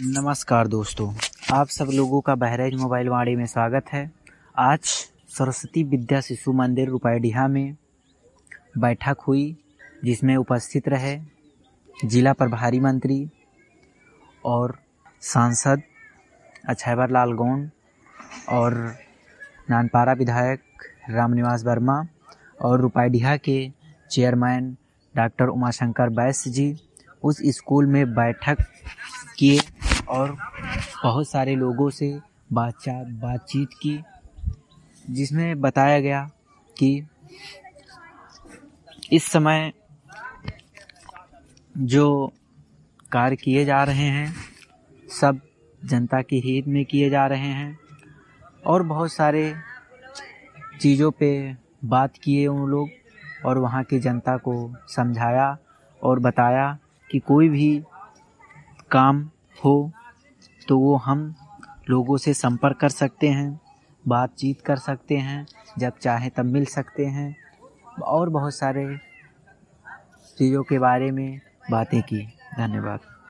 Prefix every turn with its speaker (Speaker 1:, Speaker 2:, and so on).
Speaker 1: नमस्कार दोस्तों, आप सब लोगों का बहराइच मोबाइल वाणी में स्वागत है। आज सरस्वती विद्या शिशु मंदिर रुपैडिहा में बैठक हुई, जिसमें उपस्थित रहे जिला प्रभारी मंत्री और सांसद अक्षयवर लाल गौंड और नानपारा विधायक रामनिवास वर्मा और रुपैडिहा के चेयरमैन डॉक्टर उमाशंकर बैस जी उस स्कूल में बैठक किए और बहुत सारे लोगों से बातचीत की, जिसमें बताया गया कि इस समय जो कार्य किए जा रहे हैं सब जनता के हित में किए जा रहे हैं और बहुत सारे चीज़ों पे बात किए उन लोग और वहाँ की जनता को समझाया और बताया कि कोई भी काम हो तो वो हम लोगों से संपर्क कर सकते हैं, बातचीत कर सकते हैं, जब चाहे तब मिल सकते हैं और बहुत सारे चीज़ों के बारे में बातें की। धन्यवाद।